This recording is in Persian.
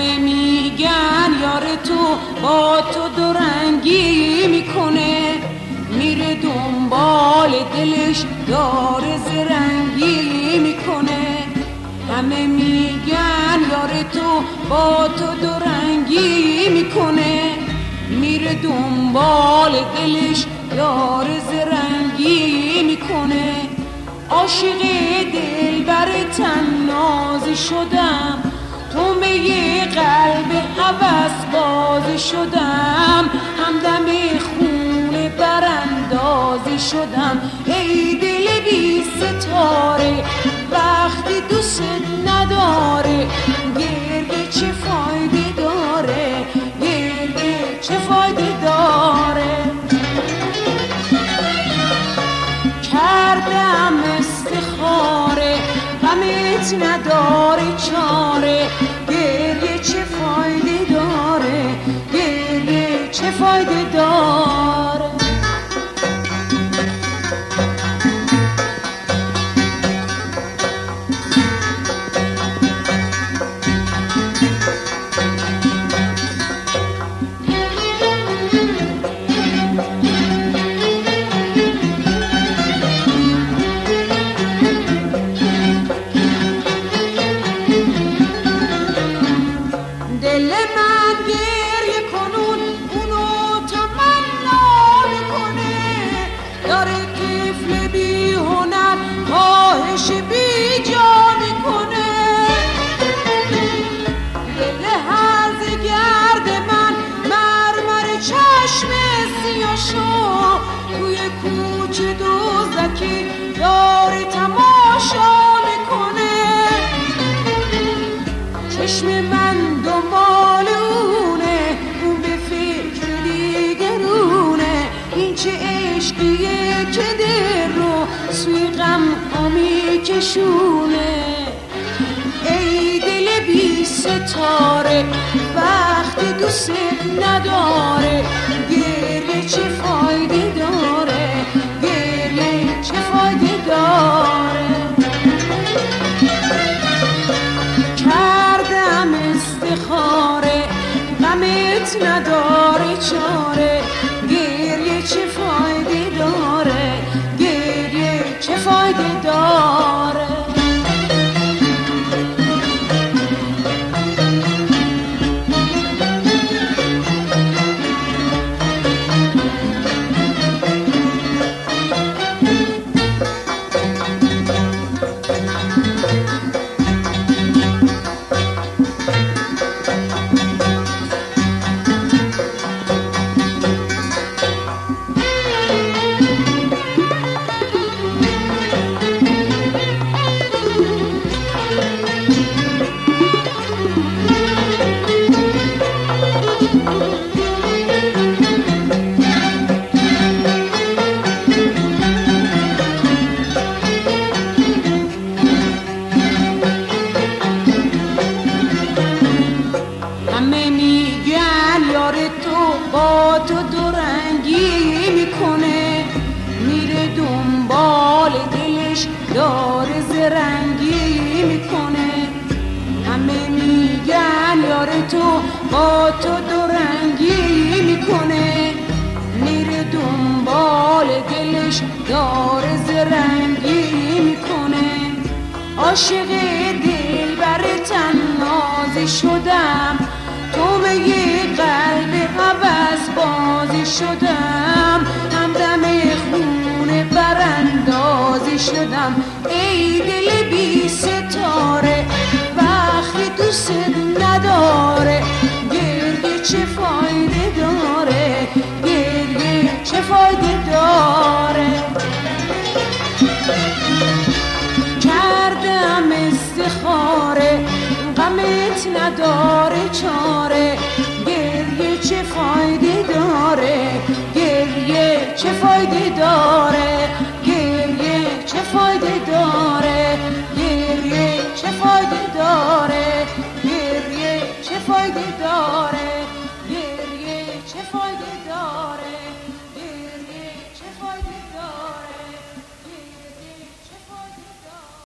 همه میگن یار تو با تو دورنگی میکنه، میره دنبال دلش داره زرنگی میکنه. همه میگن یار تو با تو دورنگی میکنه، میره دنبال دلش داره زرنگی میکنه. عاشق دلبر تنازی شدم، تو به یه قلب هوس بازی شدم، همدم خونه براندازی شدم. ای دل بی ستاره وقتی دوست نداره، گریه چه فایده داره، گریه چه فایده داره. کردم استخاره غمت نداره چاره، گریه چه فایده داره، گریه چه فایده داره. توی کوچه دوزکی داره تماشا میکنه، چشم من دنبالونه، اون به فکر دیگرونه. این چه عشقیه که دل رو سوی غم میکشونه. ای دل بی ستاره وقتی دوست نداره، گریه چه فایده داره، گریه چه فایده داره. کردم استخاره غمت نداره چاره، گریه چه فایده داره، گریه چه فایده داره. همه میگن یار تو با تو دورنگی میکنه، میره دنبال دلش داره زرنگی میکنه. همه میگن یار تو با تو دورنگی میکنه، میره دنبال دلش داره زرنگی میکنه. عاشق دلبر تنازی شدم، تو به یه قلب هوس بازی شدم، همدم خونه براندازی شدم. ای دل بی ستاره وقتی دوست نداره، گریه چه فایده داره، گریه چه فایده داره. کردم استخاره غمت نداره چاره، گریه چه فایده داره، گریه چه فایده داره، گریه چه فایده داره، گریه چه فایده داره، گریه چه فایده داره.